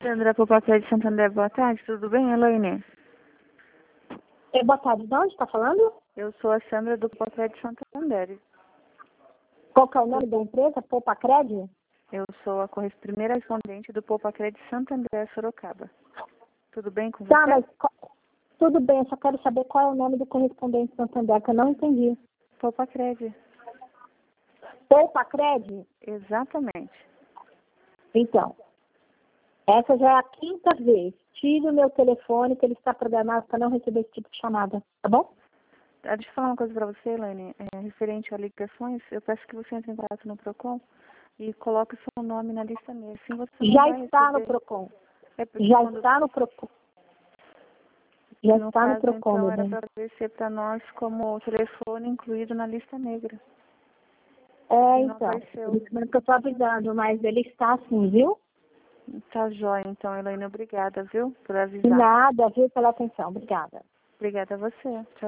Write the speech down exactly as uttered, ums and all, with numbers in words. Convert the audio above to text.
Sandra Popacé de Santander, boa tarde, tudo bem, Elaine? É, boa tarde, de onde está falando? Eu sou a Sandra do Popacé de Santander. Qual que é o nome da empresa? Popacred? Eu sou a corres- primeira respondente do Popacé de Santander, Sorocaba. Tudo bem com você? Tá, mas co- tudo bem, eu só quero saber qual é o nome do correspondente Santander, que eu não entendi. Popacred, Popacred? exatamente. Então, essa já é a quinta vez. Tire o meu telefone, que ele está programado para não receber esse tipo de chamada, tá bom? Ah, Deixa eu falar uma coisa para você, Elaine. É, referente a ligações, eu peço que você entre em contato no PROCON e coloque o seu nome na lista negra. Assim você não Já vai está no receber. PROCON. É porque Já quando, está no PROCON. Já no está no caso, PROCON, então, meu era bem. para aparecer para nós como telefone incluído na lista negra. É, E não vai então. ser Por o... isso mesmo que eu estou avisando, mas ele está sim, viu? Tá jóia, então, Elaine. Obrigada, viu, por De avisar. nada, viu, pela atenção. Obrigada. Obrigada a você. Tchau.